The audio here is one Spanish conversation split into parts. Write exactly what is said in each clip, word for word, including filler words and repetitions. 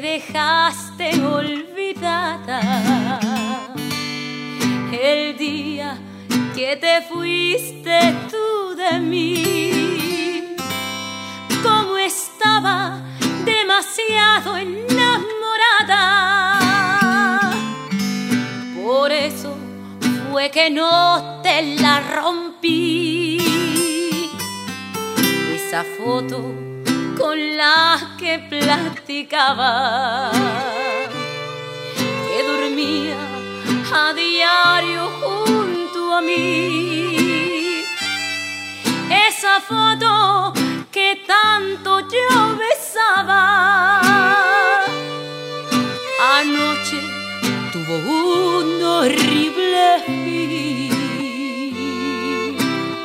dejaste olvidada el día que te fuiste tú de mí. Como estaba demasiado enamorada, por eso fue que no te la rompí. Esa foto con la que platicaba, que dormía a diario junto a mí. Esa foto que tanto yo besaba, anoche tuvo un horrible fin.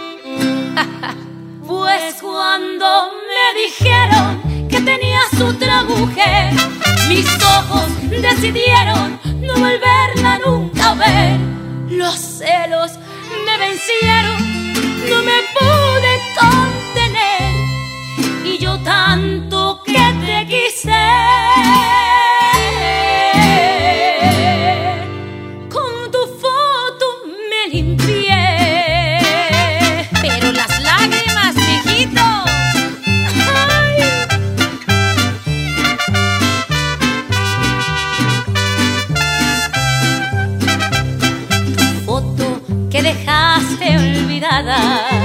Pues cuando me dijeron que tenías otra mujer, mis ojos decidieron no volverla nunca a ver. Los celos me vencieron, no me pude contener, y yo tanto que te quise, con tu foto me limpié. Pero las lágrimas, mijito, ay. Tu foto que dejaste olvidada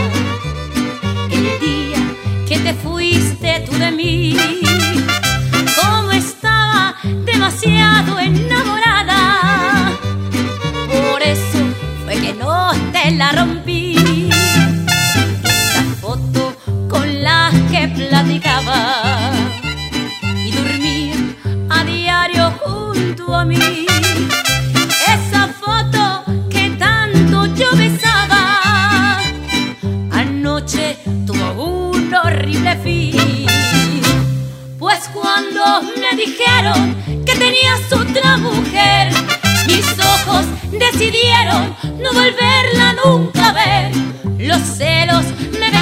el día que te fuiste tú de mí. Como estaba demasiado enamorada, por eso fue que no te la rompí. Esa foto con la que platicaba y dormía a diario junto a mí. Esa foto que tanto yo besaba, anoche tuvo un horrible fin. Pues cuando me dijeron que tenías otra mujer, mis ojos decidieron no volverla nunca a ver. Los celos me